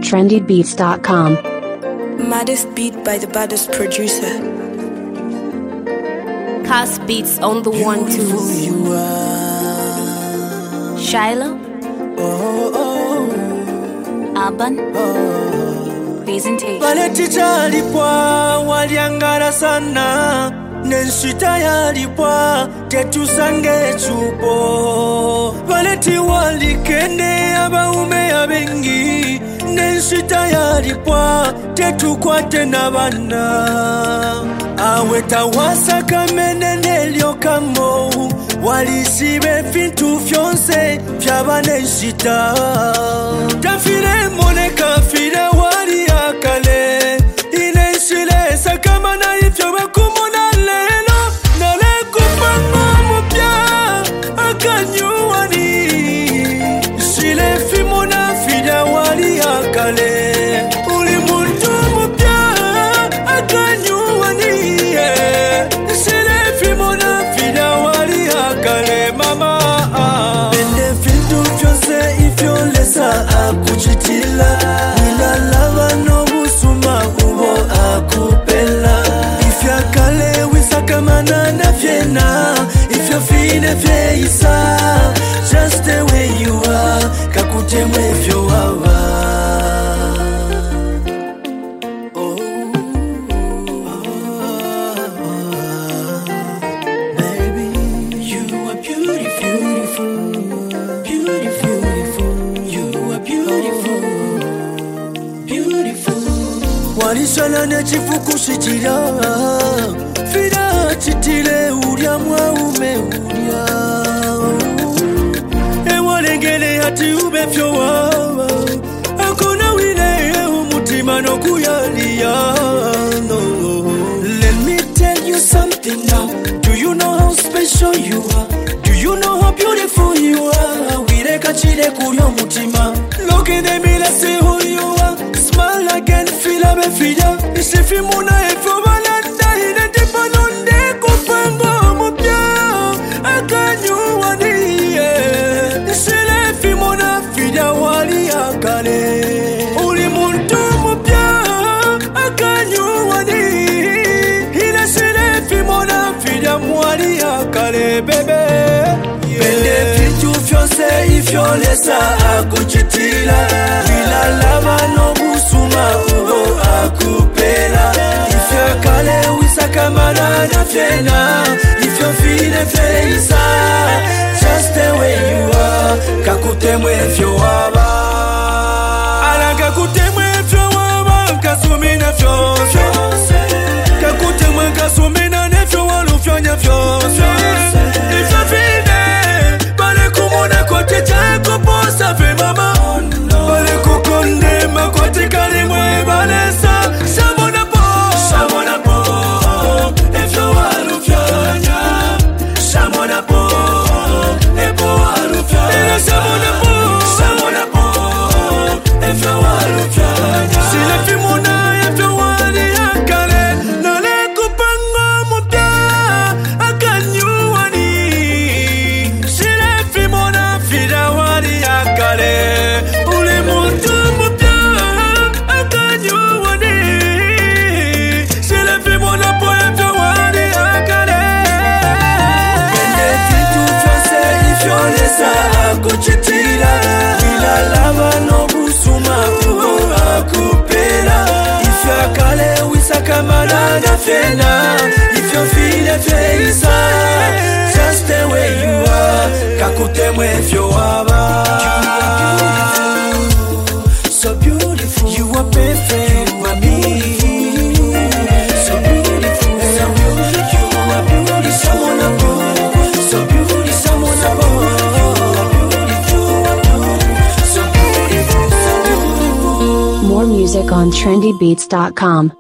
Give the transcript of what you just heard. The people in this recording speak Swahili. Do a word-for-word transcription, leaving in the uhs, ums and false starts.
trendy beats dot com. Maddest beat by the baddest producer. Cast beats on the one two. You are. Shiloh. Oh, oh, Urban. oh. Presentation. Wale titalipwa waliangara sana, nenshita yalipwa tetusange chupo. Wale tiwalikene abaume abengi, nenshita yalipwa tetukwate nabana. Aweta wasaka menene liokamo, walisibe fintu fyonse fyabane nshita. Tafile moneka file wali akale, ine nshile sakama na ifyo wakumuna lelo. Nale kupanga mupya akanyuwani, nshile fimona file wali akale. Uli muntu mupya akanyuwani, nshile fimona file wali akale mama. Bende fintu fyose ifyo lesa akuchitila, nila lava no busuma ubo akupela. Ifya kale wisaka manana fiena, ifyo fine fyeisa, just the way you are, kakutemwe fyo wawa. Walishana ne chifuku shijira, fira chitile uria mwa ume uria. Ewalengele hati ube fyo wawa, akona wile umutima no kuyalia. No. Let me tell you something now. Do you know how special you are? Do you know how beautiful you are? Wile kachile kurio mutima. Look in the mirror, say who you are. Smile again, feel a befida. Isifi muna efo balanda, hine tipa nonde kupango mupya akanyuwani. Isile fi muna fida wali akale. Uli muntu mupya akanyuwani, hine sile fi muna fida mwali akale bebe. Bende fitu fyose ifyo lesa akuchitila, ila lava no busuma ugo akupela. Ifyo kale wisaka manana fiena, ifyo fine feisa, just the way you are, kakutemwe fyo waba. Ala kakutemwe fyo waba, kasumina fyo fyo. Kakutemwe kasumina nefyo walu fyo nya fyo fyo. Ifyo fine bale kumuna kote chako posa fe mama. Bale kukonde makote kalimwe bale sa shamona po. Shamona po efyo walu fyo nya. Shamona po epo walu fyo nya. Shamona po. Shamona po efyo walu fyo nya. Sile fimuna efyo wali akale. Nale kupanga mupya akanyuwani. Sile fimuna fida wali akale. Ule muntu mupya akanyuwani. Sile fimuna po efyo wali akale. Bende fitu fyose ifyo lesa akuchitila, ila lava no busuma ugo akupela. Ifyo kale wisaka manana fiena, ifyo fine feisa, just the way you are, kakutemwe fyo waba. So beautiful, you are perfect for me. So beautiful, so beautiful, you are beautiful. Someone above, so beautiful, someone above. You are beautiful, so beautiful, so beautiful. More music on trendy beats dot com.